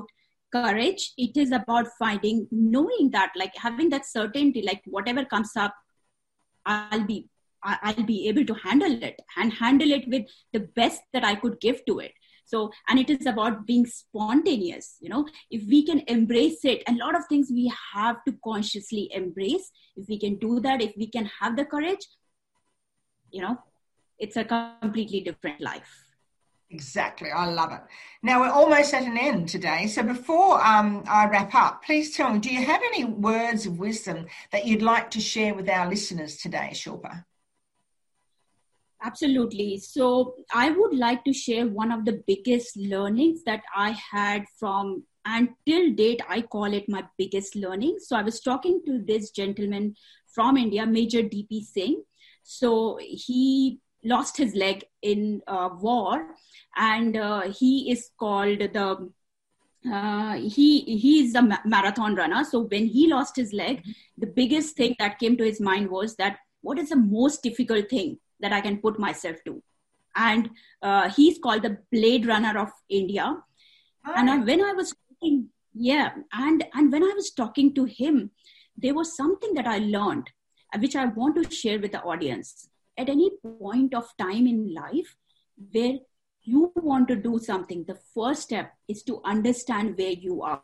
courage. It is about finding, knowing that, like having that certainty, like whatever comes up, I'll be, I'll be able to handle it and handle it with the best that I could give to it. So, and it is about being spontaneous, you know, if we can embrace it, a lot of things we have to consciously embrace. If we can do that, if we can have the courage, you know, it's a completely different life. Exactly. I love it. Now, we're almost at an end today. So before um, I wrap up, please tell me, do you have any words of wisdom that you'd like to share with our listeners today, Shilpa? Absolutely. So I would like to share one of the biggest learnings that I had from, and till date, I call it my biggest learning. So I was talking to this gentleman from India, Major D P Singh. So he lost his leg in uh, war, and uh, he is called the, uh, he, he is a ma- marathon runner. So when he lost his leg, the biggest thing that came to his mind was that what is the most difficult thing that I can put myself to? And uh, he's called the Blade Runner of India. Hi. And I, when I was talking, yeah, and, and when I was talking to him, there was something that I learned, which I want to share with the audience. At any point of time in life where you want to do something, the first step is to understand where you are.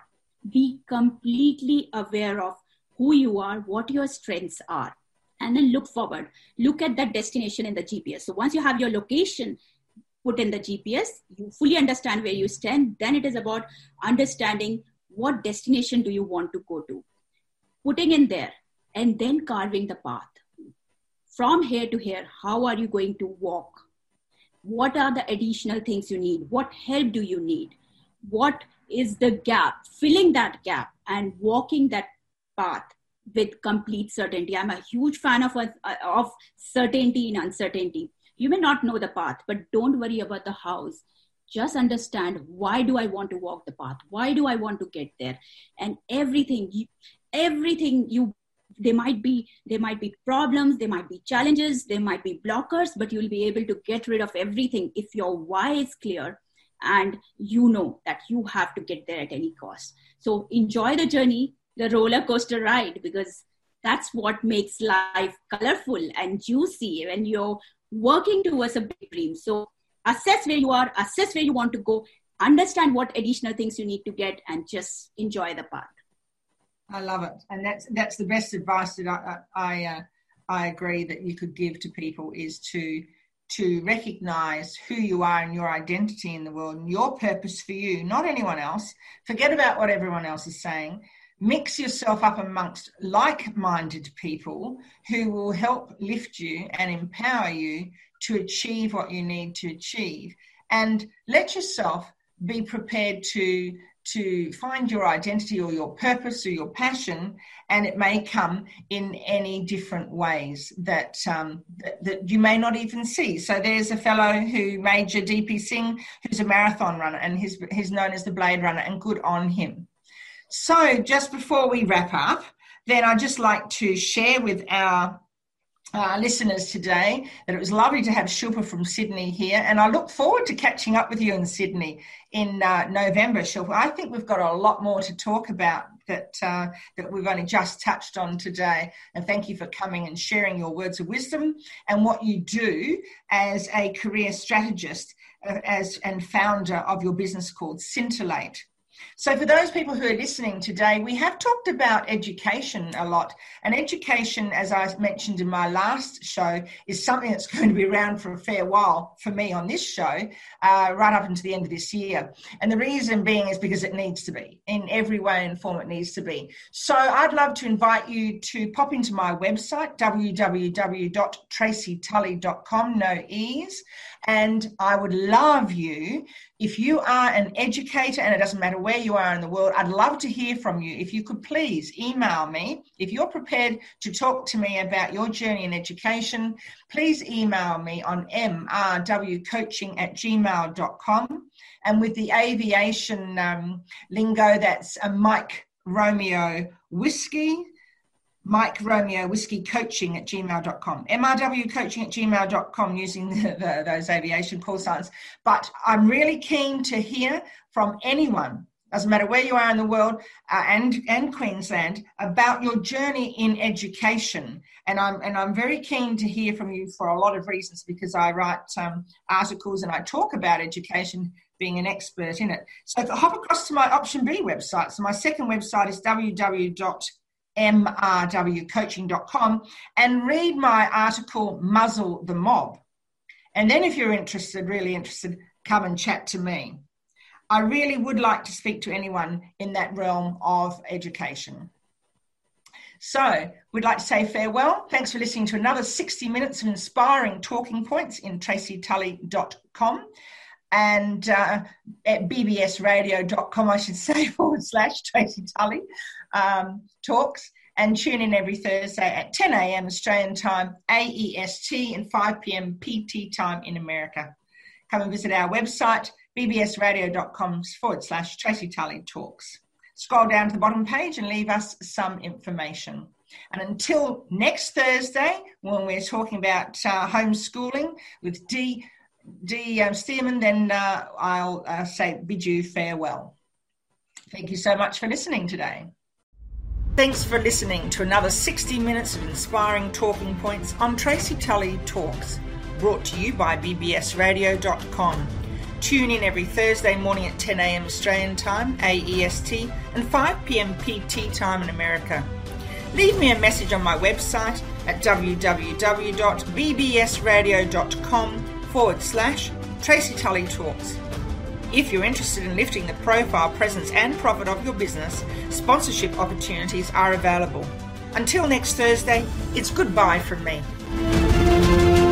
Be completely aware of who you are, what your strengths are, and then look forward. Look at that destination in the G P S. So once you have your location put in the G P S, you fully understand where you stand. Then it is about understanding what destination do you want to go to, putting in there, and then carving the path. From here to here, how are you going to walk? What are the additional things you need? What help do you need? What is the gap? Filling that gap and walking that path with complete certainty. I'm a huge fan of, of certainty in uncertainty. You may not know the path, but don't worry about the hows. Just understand, why do I want to walk the path? Why do I want to get there? And everything, everything you There might be there might be problems, there might be challenges, there might be blockers, but you'll be able to get rid of everything if your why is clear and you know that you have to get there at any cost. So enjoy the journey, the roller coaster ride, because that's what makes life colorful and juicy when you're working towards a big dream. So assess where you are, assess where you want to go, understand what additional things you need to get, and just enjoy the path. I love it, and that's that's the best advice that I I, uh, I agree that you could give to people, is to to recognise who you are and your identity in the world and your purpose for you, not anyone else. Forget about what everyone else is saying. Mix yourself up amongst like-minded people who will help lift you and empower you to achieve what you need to achieve, and let yourself be prepared to to find your identity or your purpose or your passion, and it may come in any different ways that, um, that that you may not even see. So there's a fellow who, Major D P Singh, who's a marathon runner, and he's, he's known as the Blade Runner, and good on him. So just before we wrap up, then I'd just like to share with our Uh, listeners today that it was lovely to have Shilpa from Sydney here, and I look forward to catching up with you in Sydney in uh, November, Shilpa. I think we've got a lot more to talk about that uh, that we've only just touched on today, and thank you for coming and sharing your words of wisdom and what you do as a career strategist uh, as and founder of your business called Scintillate. So for those people who are listening today, we have talked about education a lot. And education, as I mentioned in my last show, is something that's going to be around for a fair while for me on this show, uh, right up until the end of this year. And the reason being is because it needs to be. In every way and form it needs to be. So I'd love to invite you to pop into my website, w w w dot tracy tully dot com, no e's. And I would love you, if you are an educator, and it doesn't matter where you are in the world, I'd love to hear from you. If you could please email me. If you're prepared to talk to me about your journey in education, please email me on m r w coaching at gmail dot com. And with the aviation um, lingo, that's a Mike Romeo Whiskey. Mike Romeo Whiskey Coaching at gmail dot com, M R W Coaching at gmail dot com, using the, the, those aviation call signs. But I'm really keen to hear from anyone doesn't matter where you are in the world uh, and, and Queensland, about your journey in education. And I'm, and I'm very keen to hear from you for a lot of reasons, because I write um, articles and I talk about education, being an expert in it. So hop across to my Option B website. So my second website is w w w dot m r w coaching dot com, and read my article, Muzzle the Mob. And then if you're interested, really interested, come and chat to me. I really would like to speak to anyone in that realm of education. So we'd like to say farewell. Thanks for listening to another sixty minutes of inspiring talking points in tracy tully dot com and uh, at b b s radio dot com, I should say, forward slash Tracy Tully um, talks. And tune in every Thursday at ten a.m. Australian time, A E S T, and five p.m. P T time in America. Come and visit our website, b b s radio dot com forward slash Tracy Tully talks. Scroll down to the bottom page and leave us some information. And until next Thursday, when we're talking about uh, homeschooling with Dee, Dee um, Stearman, then uh, I'll uh, say bid you farewell. Thank you so much for listening today. Thanks for listening to another sixty minutes of inspiring talking points on Tracy Tully Talks, brought to you by b b s radio dot com. Tune in every Thursday morning at ten a.m. Australian time, A E S T, and five p.m. P T time in America. Leave me a message on my website at w w w dot b b s radio dot com forward slash Tracy Tully Talks. If you're interested in lifting the profile, presence and profit of your business, sponsorship opportunities are available. Until next Thursday, it's goodbye from me.